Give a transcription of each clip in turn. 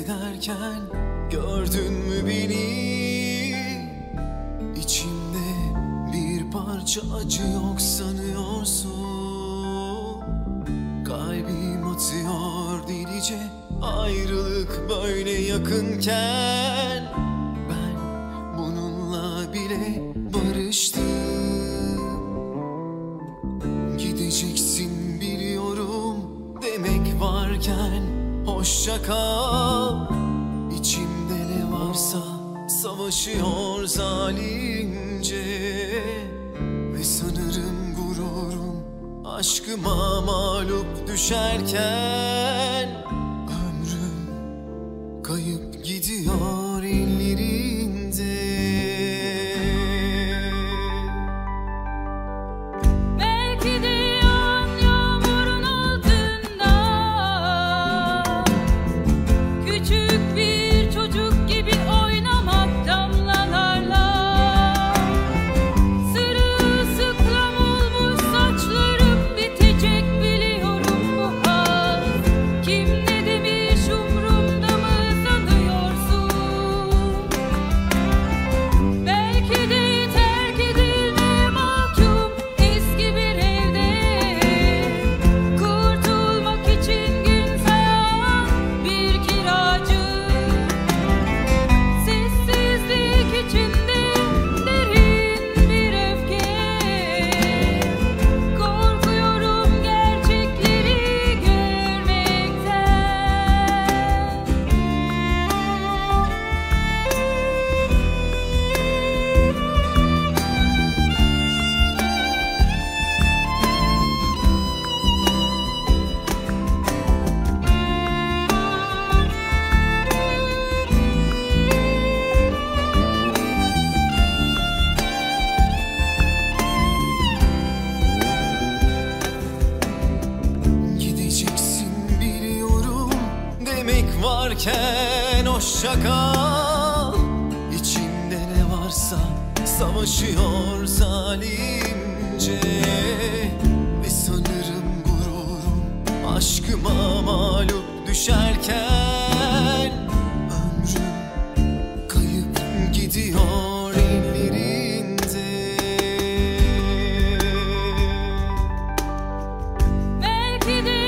ederken gördün mü beni? İçimde bir parça acı yok sanıyorsun. Kalbim atıyor delice, ayrılık böyle yakınken. Ben bununla bile barıştım. Gideceksin biliyorum demek varken hoşça kal. İçimde ne varsa savaşıyor zalimce. Ve sanırım gururum aşkıma mağlup düşerken. Ömrüm kayıp gidiyor ellerinde. Varken hoşça kal. İçinde ne varsa savaşıyor zalimce. Ve sanırım gururum aşkıma mağlup düşerken. Ömrüm kayıp gidiyor ellerinde. Belki de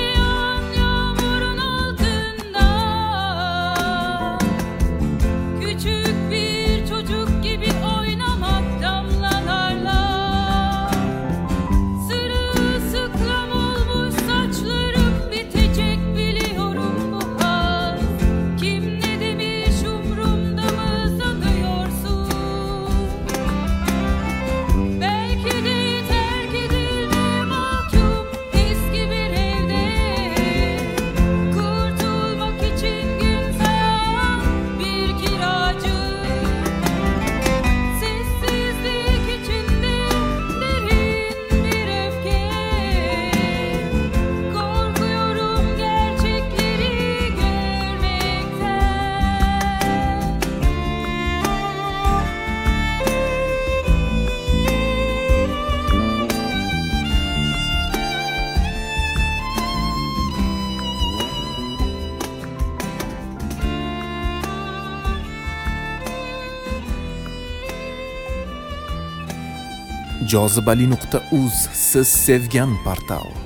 küçük bir çocuk gibi oynamak damlalarla. Sırılsıklam olmuş saçlarım bitecek biliyorum bu hal. Kim ne demiş umrumda mı sanıyorsun? Belki de terk edilme mahkum eski bir evde. Kurtulmak için gün sayan bir kiracı. Sessizlik içinde derin bir öfke. Korkuyorum gerçekleri görmekten. Jozibali.uz siz sevgan portal.